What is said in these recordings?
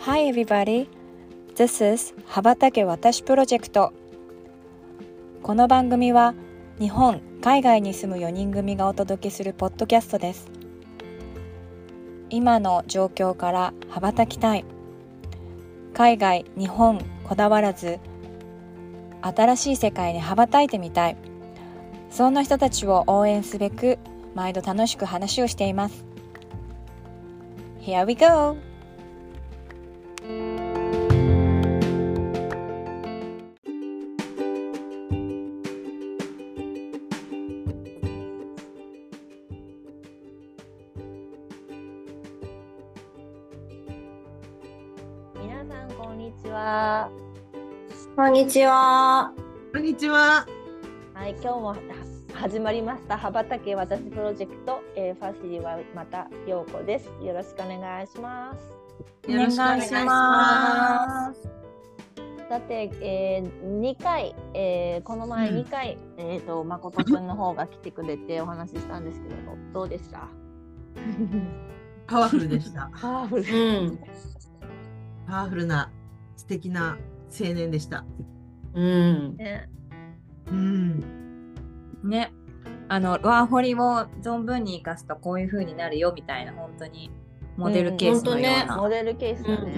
Hi everybody, this is 羽ばたけ私プロジェクト。この番組は日本、海外に住む4人組がお届けするポッドキャストです。今の状況から羽ばたきたい。海外、日本こだわらず、新しい世界に羽ばたいてみたい。そんな人たちを応援すべく、毎度楽しく話をしています。Here we go! 皆さんこんにちは。 こんにちは。 こんにちは。 はい、今日も始まりました羽ばたけ私プロジェクト、ファシリはまた陽子です。よろしくお願いします。 お願いします。 さて、2回、この前2回、誠くんの方が来てくれてお話ししたんですけど、どうでした？ パワフルでした。 パワフル。 パワフルな素敵な青年でした。 ね。 ね、ワーホリを存分に生かすとこういう風になるよみたいな、本当にモデルケースのような、 モデルケースだね。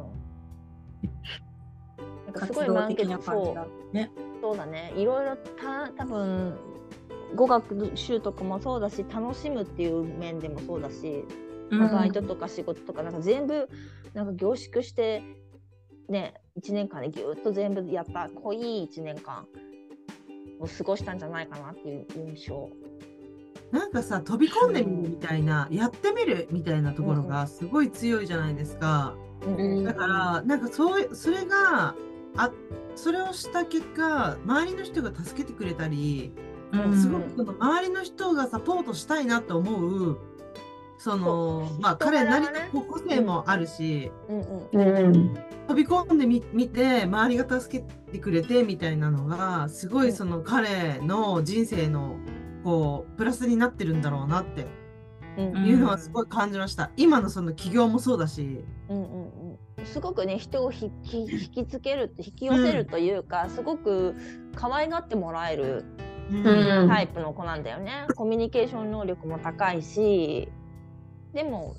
なんかすごい満喫な感じだね。そうだね。いろいろ多分語学習得もそうだし、楽しむっていう面でもそうだし、バイトとか仕事とかなんか全部なんか凝縮してね、1年間でぎゅっと全部やった濃い1年間を過ごしたんじゃないかなっていう印象。 なんかさ、飛び込んでみるみたいな、やってみるみたいなところがすごい強いじゃないですか。だからなんかそれがそれをした結果、周りの人が助けてくれたり、すごくこの周りの人がサポートしたいなと思う。彼なりの個性もあるし、飛び込んでみて周りが助けてくれてみたいなのがすごいその彼の人生のこうプラスになってるんだろうなっていうのはすごい感じました。今のその起業もそうだし、 すごくね、人を引きつける、引き寄せるというか、すごく可愛がってもらえるタイプの子なんだよね。コミュニケーション能力も高いし、でも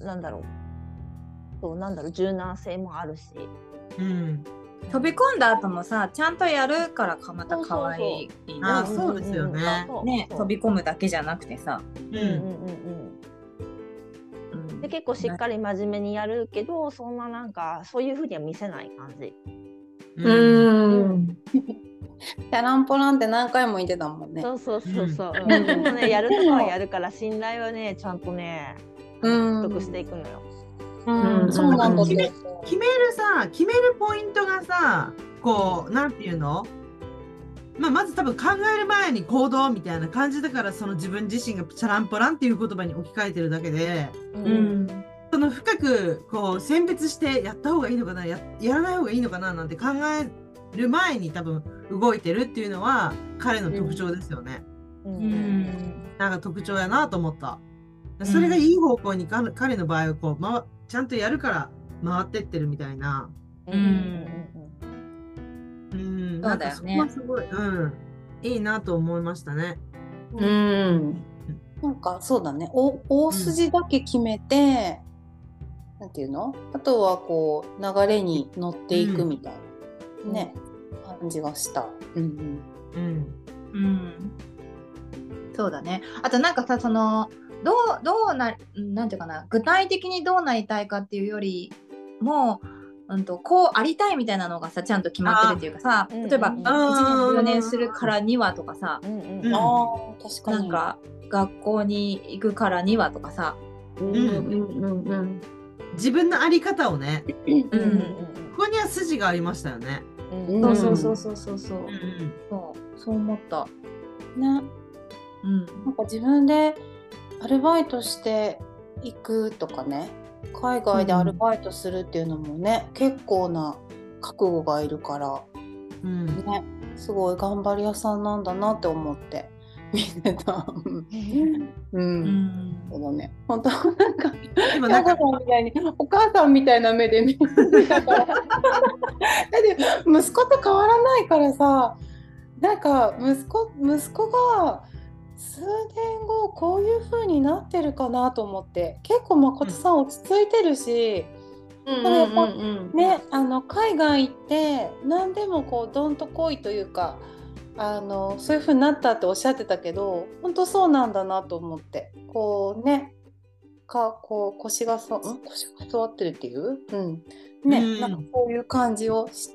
柔軟性もあるし、 飛び込んだ後もさ、ちゃんとやるからまた可愛いな。 そうですよね。 飛び込むだけじゃなくてさ、 で結構しっかり真面目にやるけど、そんななんかそういう風には見せない感じ。 チャランポランって何回も言ってたもんね。 そう。でもね、やるとかはやるから信頼はね、ちゃんとね獲得していくのよ。 そうなんだ。 決めるポイントがさ、こうなんていうの、まず多分考える前に行動みたいな感じだから、その自分自身がチャランポランっていう言葉に置き換えてるだけで、その深くこう選別してやった方がいいのかな、やらない方がいいのかななんて考える前に多分動いてるっていうのは彼の特徴ですよね。なんか特徴やなと思った。それがいい方向に彼の場合はこう、ちゃんとやるから回ってってるみたいな。 そうだよね。 なんかそこはすごい、いいなと思いましたね。 なんかそうだね。大筋だけ決めて、なんていうの？あとはこう流れに乗っていくみたいなね、感じがした。 そうだね。あとなんかさ、そのなんていうかな、具体的にどうなりたいかっていうよりも、こうありたいみたいなのがさ、ちゃんと決まってるっていうかさ、例えば1年10年するからにはとかさ、 確かになんか学校に行くからにはとかさ、 自分のあり方をね、ここには筋がありましたよね。 そう思ったね。なんか自分でアルバイトしていくとかね、海外でアルバイトするっていうのもね、結構な覚悟がいるから、ね、すごい頑張り屋さんなんだなって思って見てた。 そうだね。本当なんかでもなんかみたいにお母さんみたいな目で見てたから。だって息子と変わらないからさ、なんか息子が数年後こういう風になってるかなと思って、結構誠さん落ち着いてるし、ただやっぱね、海外行って何でもこうどんと来いというか、そういう風になったっておっしゃってたけど、本当そうなんだなと思って、こうね、こう腰が座ってるっていう、ね、なんかこういう感じをした。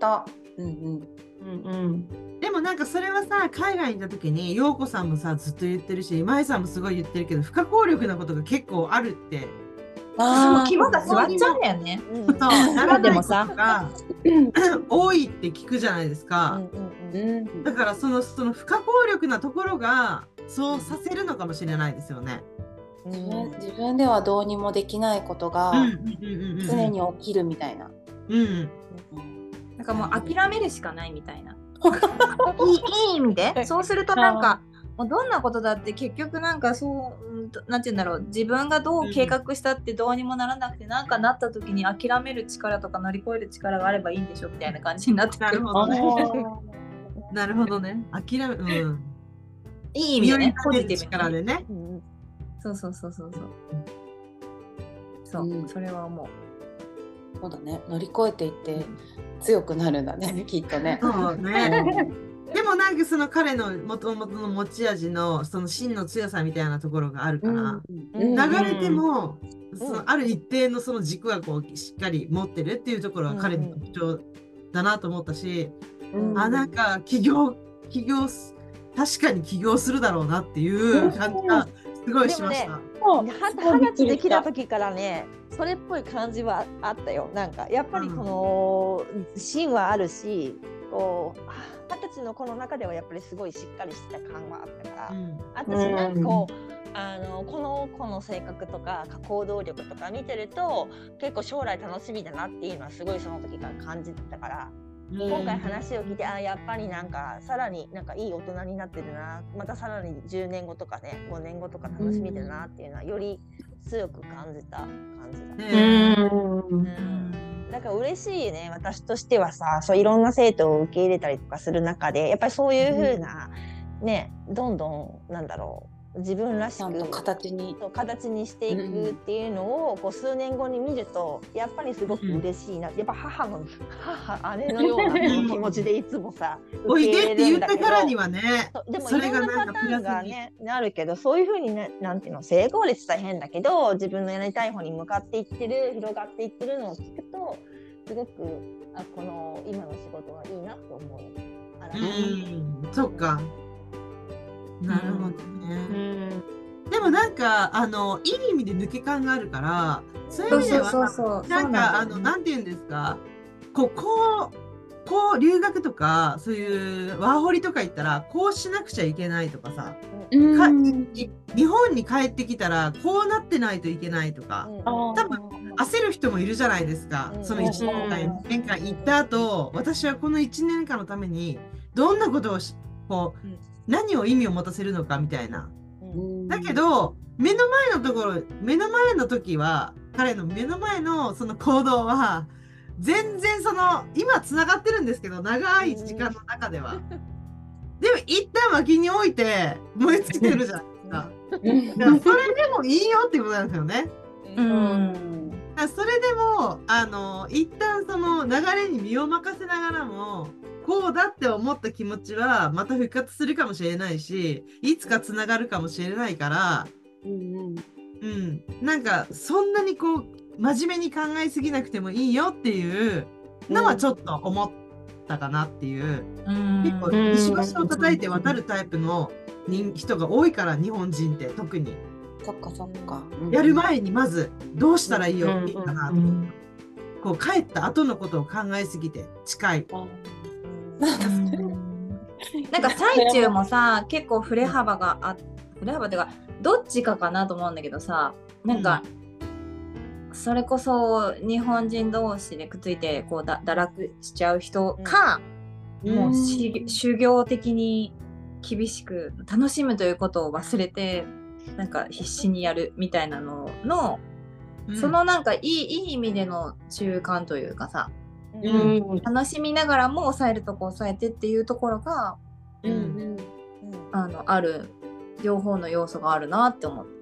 でもなんかそれはさ、海外にいた時に陽子さんもさずっと言ってるし、舞さんもすごい言ってるけど、不可抗力なことが結構あるって。 肝が座っちゃうんだよね。 そうならないことが多いって聞くじゃないですか。だからその不可抗力なところがそうさせるのかもしれないですよね。 自分ではどうにもできないことが常に起きるみたいな。 なんかもう諦めるしかないみたいな。いい意味で。そうするとなんかもうどんなことだって結局なんかなんて言うんだろう、自分がどう計画したってどうにもならなくて、なんかなった時に諦める力とか乗り越える力があればいいんでしょみたいな感じになってくる。 なるほどね。諦め、 いい意味でね、ポジティブ力でね。 そう。そう、それは思う。 そうだね。乗り越えていって強くなるんだね、きっとね。 そうね。でもなんかその彼の元々の持ち味のその芯の強さみたいなところがあるから、流れてもそのある一定のその軸はこうしっかり持ってるっていうところが彼の特徴だなと思ったし、なんか起業確かに起業するだろうなっていう感じがすごいしました。 20歳で来た時からね、それっぽい感じはあったよ。なんかやっぱりこの芯はあるし、こう20歳の子の中ではやっぱりすごいしっかりした感はあったから、私なんかこうこの子の性格とか行動力とか見てると結構将来楽しみだなっていうのはすごいその時から感じてたから、今回話を聞いてやっぱりなんかさらになんかいい大人になってるな、またさらに10年後とかね5年後とか楽しみだなっていうのはより強く感じた感じだ。だから嬉しいね、私としてはさ、そういろんな生徒を受け入れたりとかする中でやっぱりそういう風な、ね、どんどんなんだろう、自分らしく形にしていくっていうのをこう数年後に見るとやっぱりすごく嬉しいな、やっぱ姉のような気持ちでいつもさおいでって言ったからにはね、 でもいろんなパターンがねあるけど、そういう風にね、なんていうの、成功率大変だけど自分のやりたい方に向かっていってる、広がっていってるのを聞くとすごくこの今の仕事はいいなと思う。 そっか、なるほどね。でもなんかいい意味で抜け感があるから、そういう意味ではなんかなんて言うんですか、こう留学とかそういうワーホリとか行ったらこうしなくちゃいけないとかさ、日本に帰ってきたらこうなってないといけないとか、多分焦る人もいるじゃないですか。その1年間行った後、私はこの1年間のためにどんなことをこう何を意味を持たせるのかみたいな。だけど目の前の時は彼の目の前のその行動は全然今つながってるんですけど、長い時間の中ではでも一旦脇に置いて燃え尽きてるじゃないですか。だからそれでもいいよってことなんですよね。それでも一旦その流れに身を任せながらもこうだって思った気持ちはまた復活するかもしれないし、いつかつながるかもしれないから、なんかそんなにこう真面目に考えすぎなくてもいいよっていうのはちょっと思ったかなっていう、結構石橋を叩いて渡るタイプの人が多いから、日本人って特に。 そっか。 やる前にまずどうしたらいいかなと、こう帰った後のことを考えすぎて近い。 なんか最中もさ、結構振れ幅っていうかどっちかかなと思うんだけどさ、なんか、それこそ日本人同士でくっついてこう堕落しちゃう人か、もう修行的に厳しく楽しむということを忘れてなんか必死にやるみたいなのの、そのなんかいい意味での中間というかさ、楽しみながらも抑えるとこ抑えてっていうところが、ある両方の要素があるなって思って、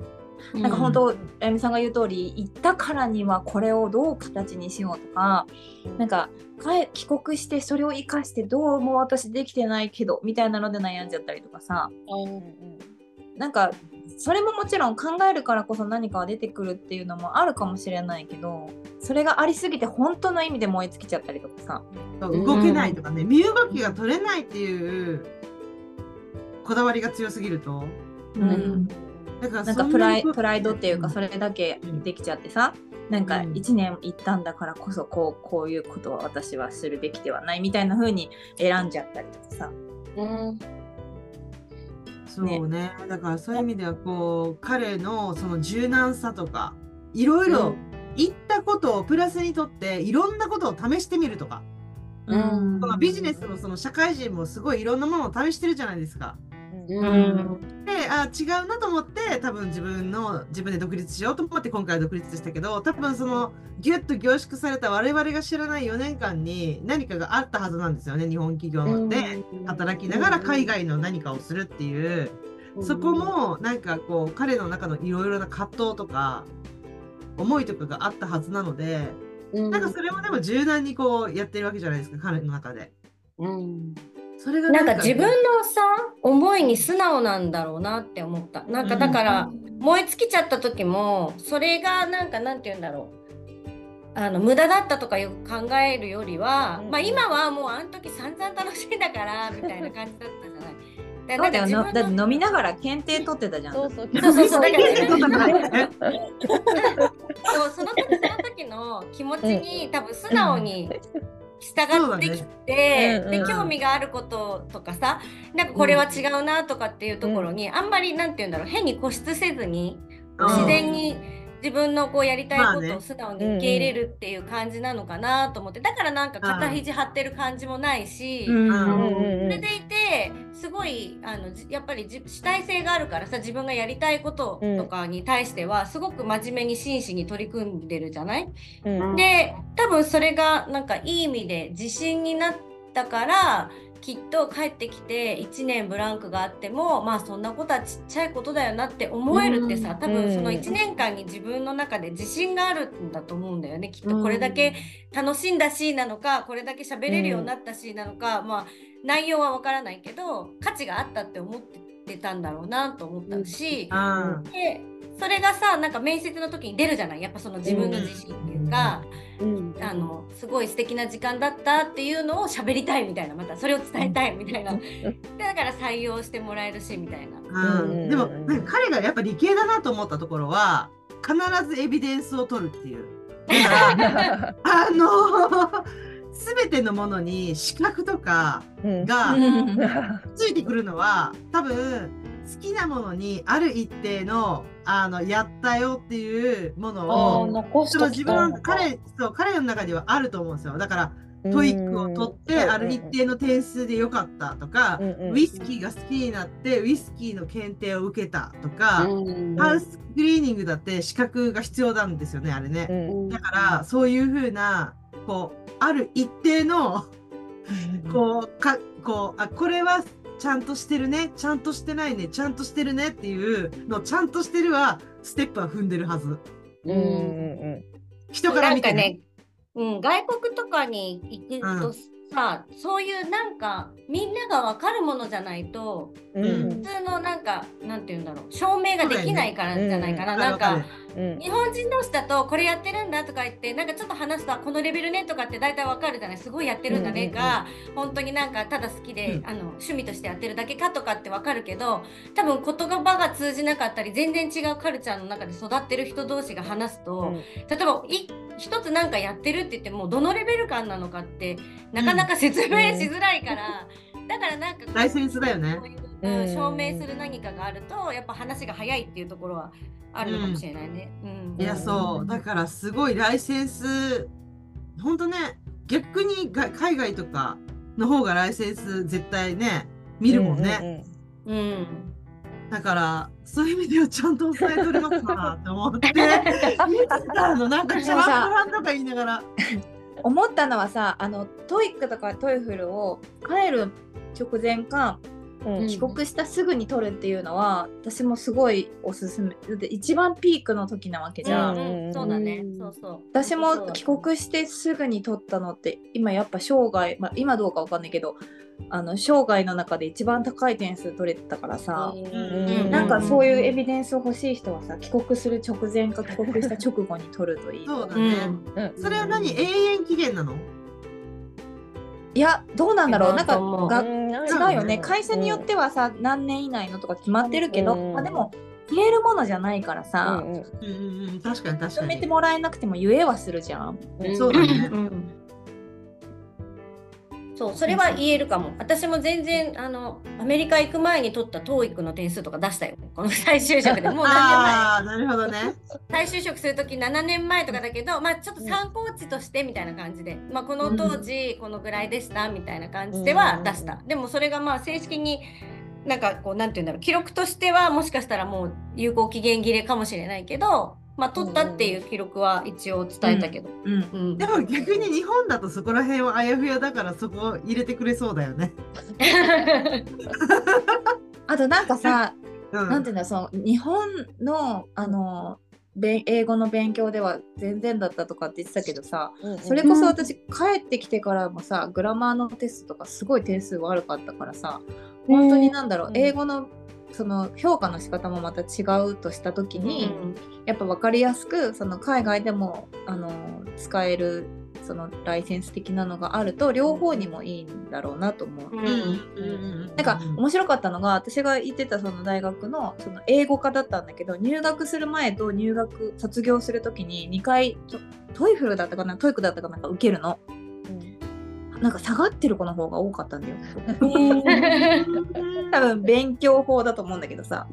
なんか本当あやみさんが言う通り、行ったからにはこれをどう形にしようとか、なんか帰国してそれを生かしてどうも私できてないけどみたいなので悩んじゃったりとかさ、なんかそれももちろん考えるからこそ何かが出てくるっていうのもあるかもしれないけど、それがありすぎて本当の意味で燃え尽きちゃったりとかさ、 動けないとかね、身動きが取れないっていうこだわりが強すぎると、だからなんかプライドっていうか、それだけできちゃってさ、なんか1年行ったんだからこそこういうことは私はするべきではないみたいな風に選んじゃったりとかさ、 そうね、だからそういう意味ではこう彼のその柔軟さとかいろいろ言ったことをプラスにとっていろんなことを試してみるとか、このビジネスもその社会人もすごいいろんなものを試してるじゃないですか。で、違うなと思って多分自分で独立しようと思って今回は独立したけど、多分そのギュッと凝縮された我々が知らない4年間に何かがあったはずなんですよね。日本企業で働きながら海外の何かをするっていう、そこもなんかこう彼の中のいろいろな葛藤とか思いとかがあったはずなので、なんかそれもでも柔軟にこうやってるわけじゃないですか、彼の中で。それがなんか自分のさ思いに素直なんだろうなって思った。なんかだから燃え尽きちゃった時もそれがなんて言うんだろう、無駄だったとかよく考えるよりは、まあ今はもうあの時散々楽しんだからみたいな感じだったじゃない。 だって飲みながら検定取ってたじゃん。 そうだからその時の気持ちに多分素直に従ってきて、で興味があることとかさ、なんかこれは違うなとかっていうところに、あんまりなんて言うんだろう、変に固執せずに自然に自分のこうやりたいことを素直に受け入れるっていう感じなのかなと思って、だからなんか肩肘張ってる感じもないし、それでいてすごいやっぱり主体性があるからさ、自分がやりたいこととかに対してはすごく真面目に真摯に取り組んでるじゃない、で多分それがなんかいい意味で自信になったから、きっと帰ってきて1年ブランクがあっても、まあそんなことはちっちゃいことだよなって思えるってさ、多分その1年間に自分の中で自信があるんだと思うんだよね。きっとこれだけ楽しんだしなのか、これだけ喋れるようになったしなのか、まあ内容はわからないけど価値があったって思ってたんだろうなと思ったし、でそれがさ、なんか面接の時に出るじゃない、やっぱその自分の自信っていうか、すごい素敵な時間だったっていうのを喋りたいみたいな、またそれを伝えたいみたいな、だから採用してもらえるしみたいな。 でもなんか彼がやっぱ理系だなと思ったところは、必ずエビデンスを取るっていう。だから全てのものに資格とかがついてくるのは、多分好きなものにある一定のやったよっていうものをその自分の彼の中ではあると思うんですよ。だからトイックを取ってある一定の点数でよかったとか、ウイスキーが好きになってウイスキーの検定を受けたとか、ハウスクリーニングだって資格が必要なんですよね、あれね。だからそういうふうなこうある一定のこれはちゃんとしてるね、ちゃんとしてないね、ちゃんとしてるねっていうの、ちゃんとしてるはステップは踏んでるはず。人から見てね。 外国とかに行くとさ、そういうなんかみんなが分かるものじゃないと、普通のなんていうんだろう、証明ができないからじゃないかな。なんか日本人同士だとこれやってるんだとか言って、なんかちょっと話すとこのレベルねとかって大体分かるじゃない。すごいやってるんだねが、本当になんかただ好きで趣味としてやってるだけかとかって分かるけど、多分言葉が通じなかったり全然違うカルチャーの中で育ってる人同士が話すと、例えば一つなんかやってるって言ってもどのレベル感なのかってなかなか説明しづらいから、だからなんかライセンスだよね。 証明する何かがあるとやっぱ話が早いっていうところはあるのかもしれないね。 いやそうだからすごいライセンス本当ね、逆に海外とかの方がライセンス絶対ね見るもんね。 だからそういう意味ではちゃんと抑えとりますかなって思って見てたの。なんか一番不安とか言いながら思ったのはさ、トイックとかトイフルを帰る直前か、帰国したすぐに取るっていうのは私もすごいおすすめ。だって一番ピークの時なわけじゃん。 そうだね。そうそう。 私も帰国してすぐに取ったのって今やっぱ生涯、今どうかわかんないけど生涯の中で一番高い点数取れてたからさ、なんかそういうエビデンスを欲しい人はさ、帰国する直前か帰国した直後に取るといい。 そうだね。それは何、永遠期限なの？ いや、どうなんだろう。なんか違うよね。会社によってはさ、何年以内のとか決まってるけど、でも言えるものじゃないからさ、 確かに認めてもらえなくても言えはするじゃん。 そうだね。 そう、それは言えるかも。私も全然アメリカ行く前に取った TOEIC の点数とか出したよ。この再就職でもうなるほどね。 再就職するとき7年前とかだけど、ちょっと参考値としてみたいな感じで、この当時このぐらいでしたみたいな感じでは出した。でもそれが正式になんかこうなんていうんだろう、記録としてはもしかしたらもう有効期限切れかもしれないけど、取ったっていう記録は一応伝えたけど、 でも逆に日本だとそこら辺はあやふやだからそこ入れてくれそうだよね。 あとなんかさ、なんていうんだ、その日本の英語の勉強では全然だったとかって言ってたけどさ、それこそ私帰ってきてからもさ、グラマーのテストとかすごい点数悪かったからさ、本当になんだろう、英語のその評価の仕方もまた違うとした時に、やっぱ分かりやすくその海外でも使えるそのライセンス的なのがあると両方にもいいんだろうなと思う。なんか面白かったのが、私が行ってたその大学のその英語科だったんだけど、入学する前と入学卒業する時に2回トイフルだったかな、トイックだったかなんか受けるの。なんか下がってる子の方が多かったんだよ。多分勉強法だと思うんだけどさ。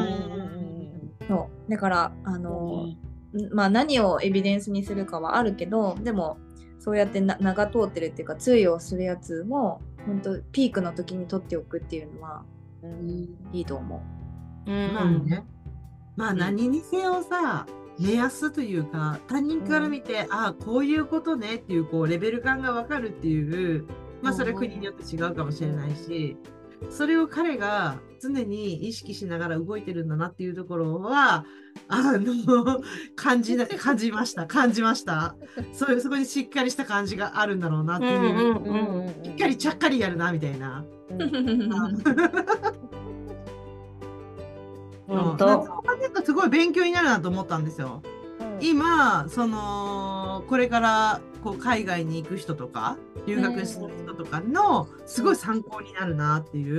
そうだから何をエビデンスにするかはあるけど、でもそうやって名が通ってるっていうか通用するやつも本当ピークの時に取っておくっていうのは、いいと思う。 何にせよさ、目安というか他人から見て、こういうことねっていうレベル感が分かるっていう、それは国によって違うかもしれないし、それを彼が常に意識しながら動いてるんだなっていうところは感じました。そこにしっかりした感じがあるんだろうなっていう、しっかりちゃっかりやるなみたいな。すごい勉強になるなと思ったんですよ。今これから海外に行く人とか留学する人とかのすごい参考になるなっていう。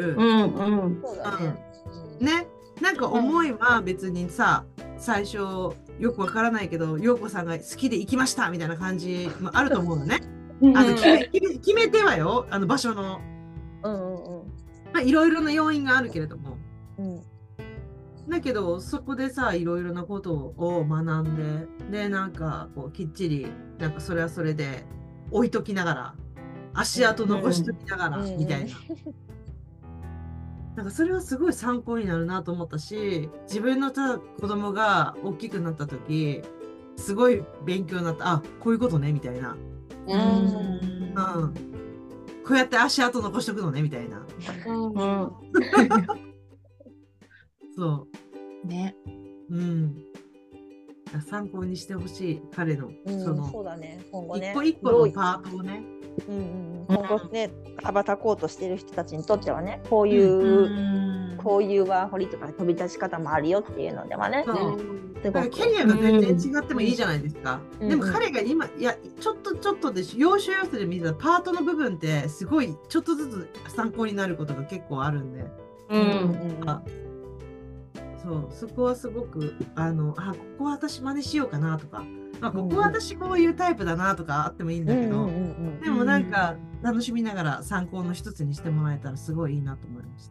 なんか思いは別にさ、最初よくわからないけど陽子さんが好きで行きましたみたいな感じもあると思うのね。決めてはよ、場所のいろいろな要因があるけれども、だけどそこでさ、いろいろなことを学んで、なんかきっちりなんかそれはそれで置いときながら、足跡残しときながらみたいな、なんかそれはすごい参考になるなと思ったし、自分の子供が大きくなった時すごい勉強になった。こういうことねみたいな、こうやって足跡残しとくのねみたいな。そうね。参考にしてほしい、彼のそうだね、今後ね、 一個一個のパートをね、 今後ね、羽ばたこうとしている人たちにとってはね、こういうワーホリとか飛び出し方もあるよっていうのではね、 だからキャリアが全然違ってもいいじゃないですか。でも彼が今、ちょっとで要所要所で見てたパートの部分ってすごいちょっとずつ参考になることが結構あるんで、そこはすごくここは私真似しようかなとか、ここは私こういうタイプだなとかあってもいいんだけど、でもなんか楽しみながら参考の一つにしてもらえたらすごいいいなと思いました。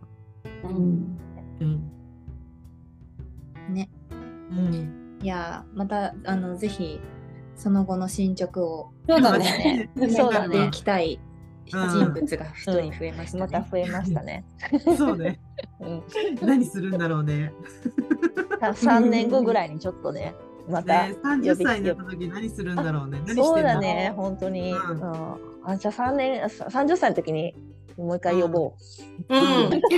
いやまたぜひその後の進捗をそうだねやっていきたい人物が一人増えましたね。 また増えましたね。 そうね。何するんだろうね。 3年後ぐらいにちょっとね、また 30歳になった時何するんだろうね。 そうだね、本当に。じゃあ30歳の時にもう一回呼ぼう。 上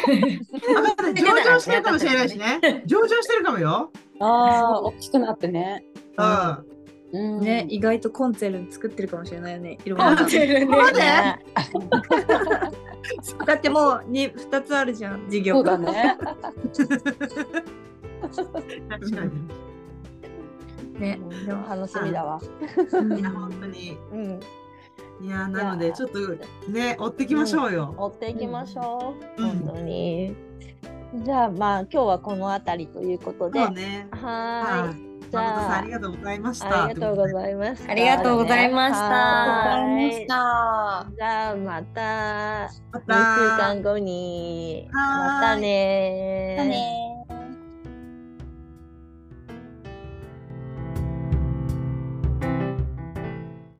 場してるかもしれないしね。上場してるかもよ。 大きくなってね。 ね、意外とコンツェルン作ってるかもしれないよね。いろんな。 コンツェルンね。 だってもう2つあるじゃん、事業。 そうだね。 確かに。 ね、 でも楽しみだわ。 いや、本当に。いや、なので、ちょっとね、追っていきましょうよ。 追っていきましょう。本当に。じゃあ、今日はこのあたりということで。 そうね。 はい。 じゃあ、ありがとうございました。 ありがとうございました。 ありがとうございました。 じゃあ、また2週間後に。またね。